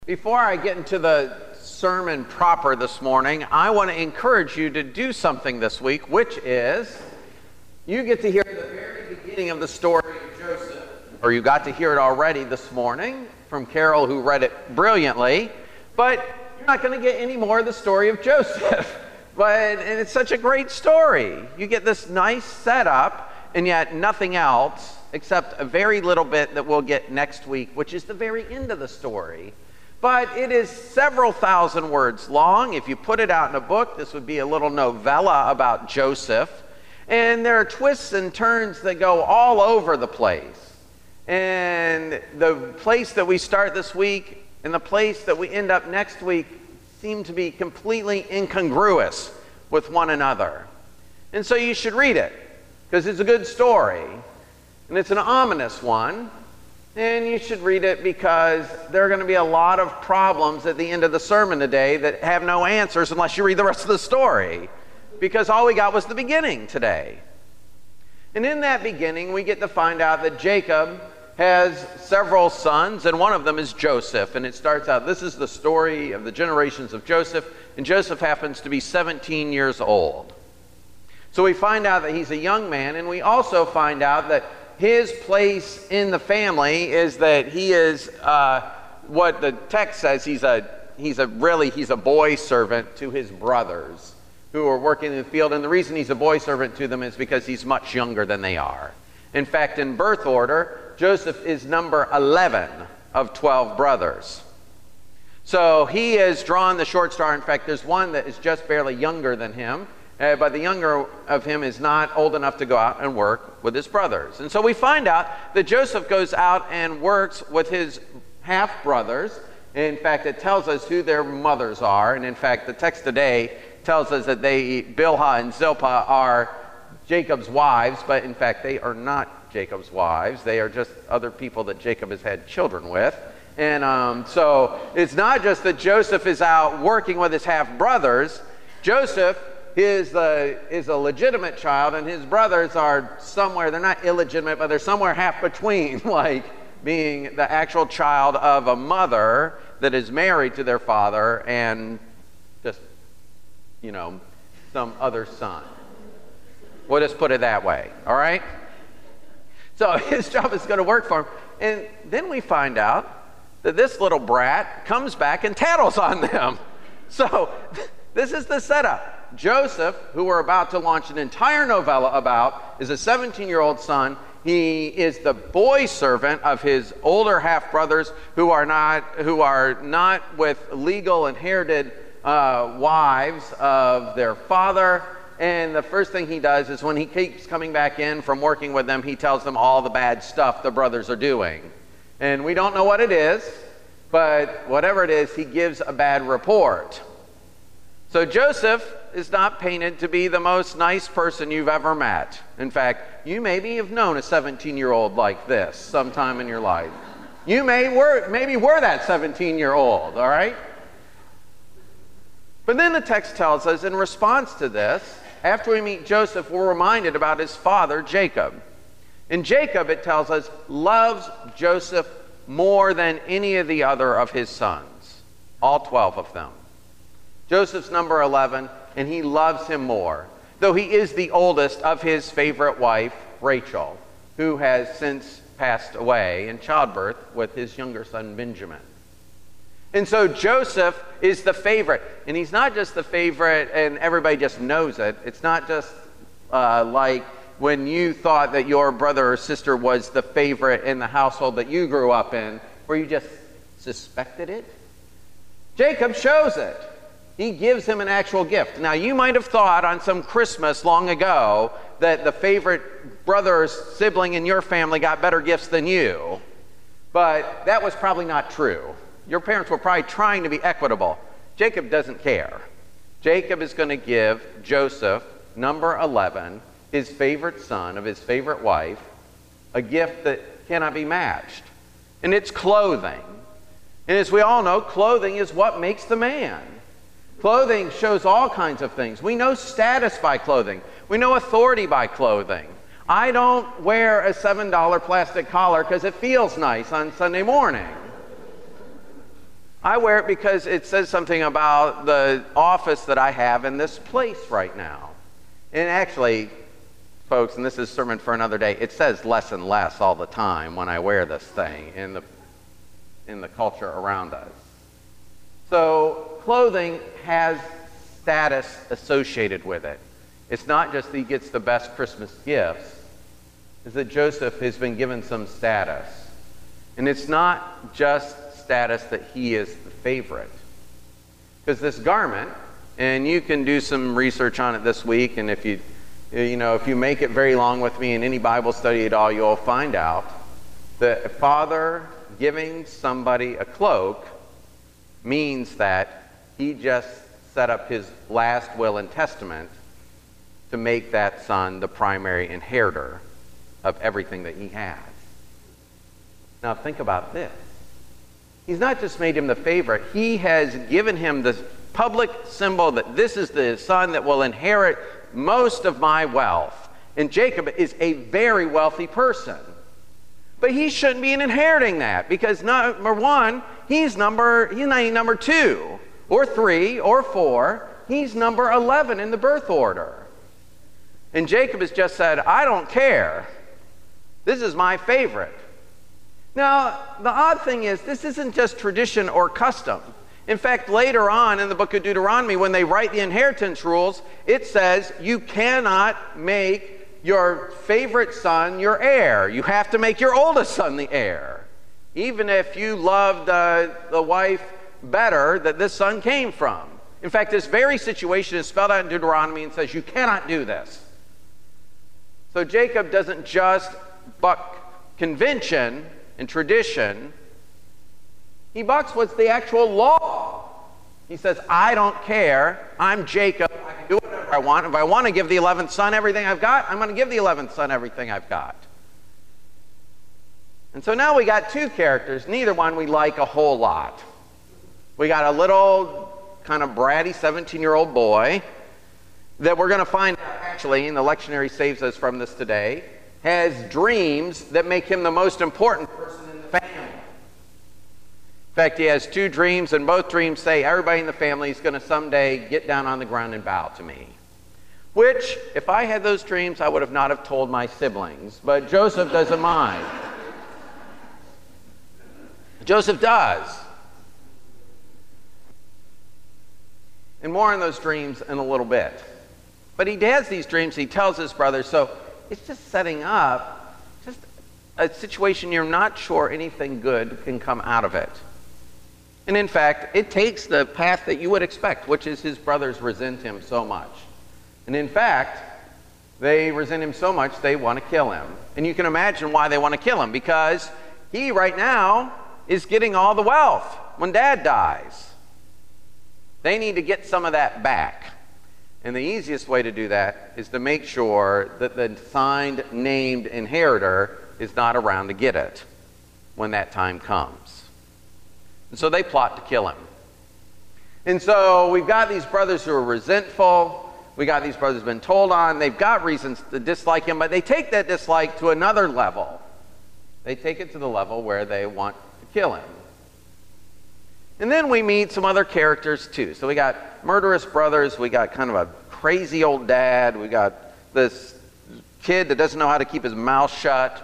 Before I get into the sermon proper this morning, I want to encourage you to do something this week, which is you get to hear the very beginning of the story of Joseph. Or you got to hear it already this morning from Carol, who read it brilliantly. But you're not going to get any more of the story of Joseph. And it's such a great story. You get this nice setup, and yet nothing else except a very little bit that we'll get next week, which is the very end of the story. But it is several thousand words long. If you put it out in a book, this would be a little novella about Joseph. And there are twists and turns that go all over the place. And the place that we start this week and the place that we end up next week seem to be completely incongruous with one another. And so you should read it, because it's a good story. And it's an ominous one. And you should read it because there are going to be a lot of problems at the end of the sermon today that have no answers unless you read the rest of the story. Because all we got was the beginning today. And in that beginning, we get to find out that Jacob has several sons, and one of them is Joseph. And it starts out, this is the story of the generations of Joseph, and Joseph happens to be 17 years old. So we find out that he's a young man, and we also find out that his place in the family is that he is what the text says, he's a boy servant to his brothers who are working in the field. And the reason he's a boy servant to them is because he's much younger than they are. In fact, in birth order, Joseph is number 11 of 12 brothers. So he has drawn the short straw. In fact, there's one that is just barely younger than him. But the younger of him is not old enough to go out and work with his brothers. And so we find out that Joseph goes out and works with his half-brothers. In fact, it tells us who their mothers are. And in fact, the text today tells us that Bilhah and Zilpah are Jacob's wives. But in fact, they are not Jacob's wives. They are just other people that Jacob has had children with. And so it's not just that Joseph is out working with his half-brothers. Joseph is a legitimate child, and his brothers are somewhere, they're not illegitimate, but they're somewhere half between, like being the actual child of a mother that is married to their father and just, some other son. We'll just put it that way, all right? So his job is going to work for him. And then we find out that this little brat comes back and tattles on them. So this is the setup. Joseph, who we're about to launch an entire novella about, is a 17-year-old son. He is the boy servant of his older half-brothers who are not with legal inherited wives of their father. And the first thing he does is when he keeps coming back in from working with them, he tells them all the bad stuff the brothers are doing. And we don't know what it is, but whatever it is, he gives a bad report. So Joseph is not painted to be the most nice person you've ever met. In fact, you maybe have known a 17-year-old like this sometime in your life. You maybe were that 17-year-old, all right? But then the text tells us, in response to this, after we meet Joseph, we're reminded about his father, Jacob. And Jacob, it tells us, loves Joseph more than any of the other of his sons, all 12 of them. Joseph's number 11, and he loves him more, though he is the oldest of his favorite wife, Rachel, who has since passed away in childbirth with his younger son, Benjamin. And so Joseph is the favorite, and he's not just the favorite and everybody just knows it. It's not just like when you thought that your brother or sister was the favorite in the household that you grew up in, where you just suspected it. Jacob shows it. He gives him an actual gift. Now, you might have thought on some Christmas long ago that the favorite brother or sibling in your family got better gifts than you, but that was probably not true. Your parents were probably trying to be equitable. Jacob doesn't care. Jacob is going to give Joseph, number 11, his favorite son of his favorite wife, a gift that cannot be matched. And it's clothing. And as we all know, clothing is what makes the man. Clothing shows all kinds of things. We know status by clothing. We know authority by clothing. I don't wear a $7 plastic collar because it feels nice on Sunday morning. I wear it because it says something about the office that I have in this place right now. And actually, folks, and this is a sermon for another day, it says less and less all the time when I wear this thing in the culture around us. So clothing has status associated with it. It's not just that he gets the best Christmas gifts, it's that Joseph has been given some status. And it's not just status that he is the favorite. Because this garment, and you can do some research on it this week, and if you make it very long with me in any Bible study at all, you'll find out that a father giving somebody a cloak means that he just set up his last will and testament to make that son the primary inheritor of everything that he has. Now think about this. He's not just made him the favorite, he has given him the public symbol that this is the son that will inherit most of my wealth. And Jacob is a very wealthy person. But he shouldn't be inheriting that because number one, he's not number 2 or 3 or 4. He's number 11 in the birth order. And Jacob has just said, I don't care. This is my favorite. Now, the odd thing is, this isn't just tradition or custom. In fact, later on in the book of Deuteronomy, when they write the inheritance rules, it says you cannot make your favorite son your heir. You have to make your oldest son the heir. Even if you loved the wife better that this son came from. In fact, this very situation is spelled out in Deuteronomy and says you cannot do this. So Jacob doesn't just buck convention and tradition, he bucks what's the actual law. He says, I don't care. I'm Jacob. I can do whatever I want. If I want to give the 11th son everything I've got, I'm going to give the 11th son everything I've got. And so now we got two characters, neither one we like a whole lot. We got a little kind of bratty 17-year-old boy that we're going to find out, actually, and the lectionary saves us from this today, has dreams that make him the most important person in the family. In fact, he has 2 dreams, and both dreams say everybody in the family is going to someday get down on the ground and bow to me. Which, if I had those dreams, I would have not have told my siblings. But Joseph doesn't mind. Joseph does. And more on those dreams in a little bit. But he has these dreams, he tells his brothers, so it's just setting up just a situation you're not sure anything good can come out of it. And in fact, it takes the path that you would expect, which is his brothers resent him so much. And in fact, they resent him so much they want to kill him. And you can imagine why they want to kill him, because he right now is getting all the wealth when Dad dies. They need to get some of that back. And the easiest way to do that is to make sure that the signed, named inheritor is not around to get it when that time comes. And so they plot to kill him. And so we've got these brothers who are resentful. We got these brothers been told on. They've got reasons to dislike him, but they take that dislike to another level. They take it to the level where they want to kill him. And then we meet some other characters too. So we got murderous brothers, we got kind of a crazy old dad, we got this kid that doesn't know how to keep his mouth shut.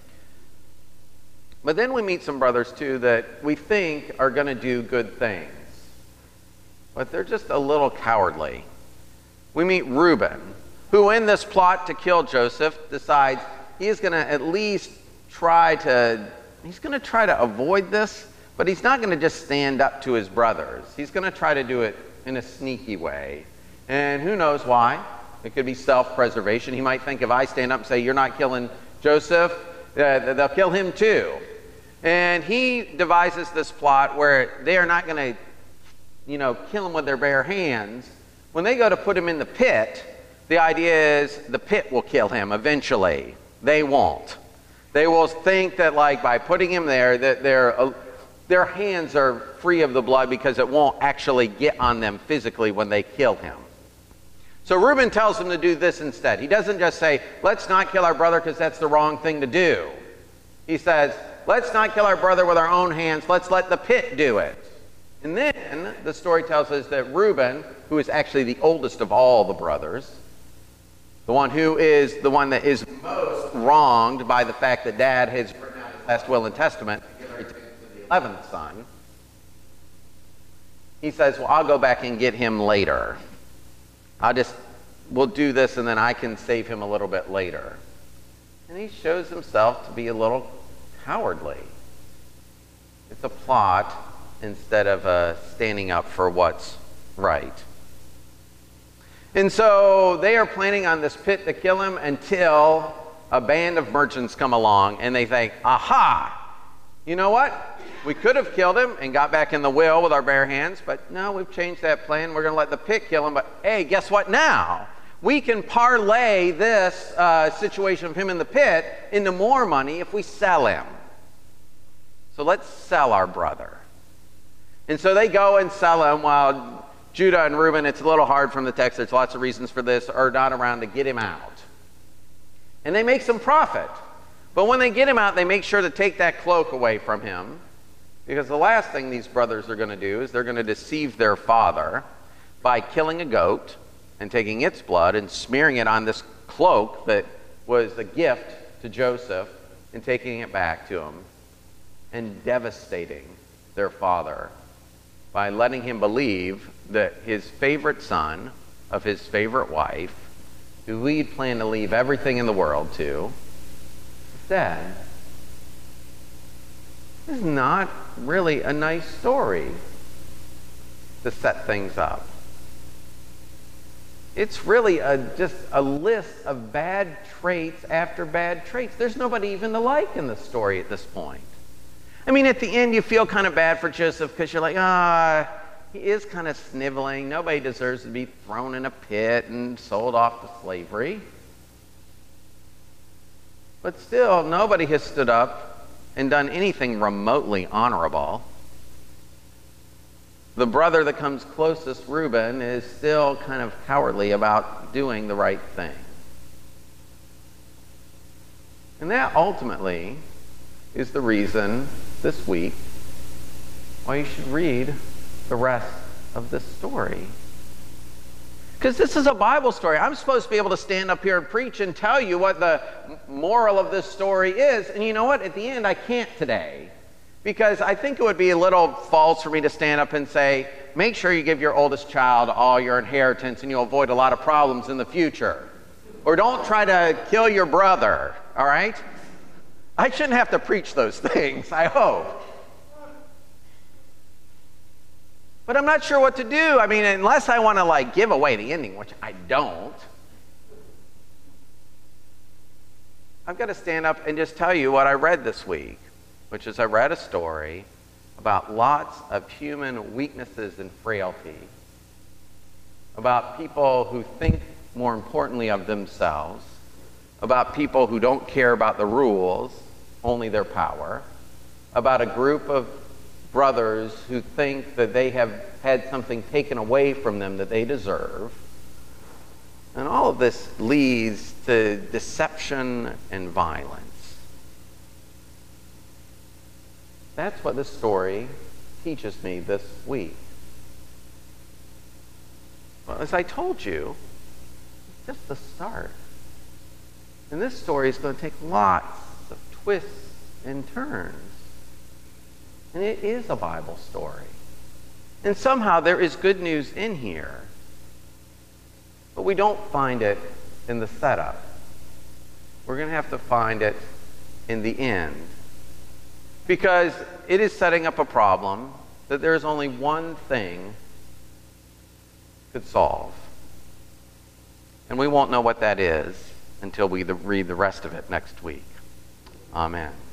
But then we meet some brothers too that we think are going to do good things. But they're just a little cowardly. We meet Reuben, who in this plot to kill Joseph decides he's going to at least try to avoid this. But he's not going to just stand up to his brothers. He's going to try to do it in a sneaky way. And who knows why? It could be self-preservation. He might think if I stand up and say, you're not killing Joseph, they'll kill him too. And he devises this plot where they are not going to, kill him with their bare hands. When they go to put him in the pit, the idea is the pit will kill him eventually. They won't. They will think that by putting him there, that their hands are free of the blood because it won't actually get on them physically when they kill him. So Reuben tells them to do this instead. He doesn't just say, let's not kill our brother because that's the wrong thing to do. He says, let's not kill our brother with our own hands. Let's let the pit do it. And then the story tells us that Reuben, who is actually the oldest of all the brothers, the one that is most wronged by the fact that Dad has written out his last will and testament to give everything to the 11th son, he says, well, I'll go back and get him later. We'll do this and then I can save him a little bit later. And he shows himself to be a little cowardly. It's a plot instead of standing up for what's right. And so they are planning on this pit to kill him until a band of merchants come along and they think, aha, you know what? We could have killed him and got back in the will with our bare hands, but no, we've changed that plan. We're going to let the pit kill him. But hey, guess what now? We can parlay this situation of him in the pit into more money if we sell him. So let's sell our brother. And so they go and sell him while Judah and Reuben, it's a little hard from the text, there's lots of reasons for this, are not around to get him out. And they make some profit. But when they get him out, they make sure to take that cloak away from him. Because the last thing these brothers are going to do is they're going to deceive their father by killing a goat and taking its blood and smearing it on this cloak that was a gift to Joseph and taking it back to him and devastating their father by letting him believe that his favorite son of his favorite wife, who he'd planned to leave everything in the world to, is dead. This is not really a nice story to set things up. It's really just a list of bad traits after bad traits. There's nobody even to like in the story at this point. I mean, at the end, you feel kind of bad for Joseph because you're like, he is kind of sniveling. Nobody deserves to be thrown in a pit and sold off to slavery. But still, nobody has stood up and done anything remotely honorable. The brother that comes closest, Reuben, is still kind of cowardly about doing the right thing. And that ultimately is the reason this week why you should read the rest of this story. Because this is a Bible story. I'm supposed to be able to stand up here and preach and tell you what the moral of this story is. And you know what? At the end, I can't today. Because I think it would be a little false for me to stand up and say, make sure you give your oldest child all your inheritance and you'll avoid a lot of problems in the future. Or don't try to kill your brother, all right? I shouldn't have to preach those things, I hope. But I'm not sure what to do. I mean, unless I want to give away the ending, which I don't, I've got to stand up and just tell you what I read this week, which is I read a story about lots of human weaknesses and frailty, about people who think more importantly of themselves, about people who don't care about the rules, only their power, about a group of brothers who think that they have had something taken away from them that they deserve. And all of this leads to deception and violence. That's what this story teaches me this week. Well, as I told you, it's just the start. And this story is going to take lots of twists and turns. And it is a Bible story. And somehow there is good news in here. But we don't find it in the setup. We're going to have to find it in the end. Because it is setting up a problem that there is only one thing could solve. And we won't know what that is until we read the rest of it next week. Amen.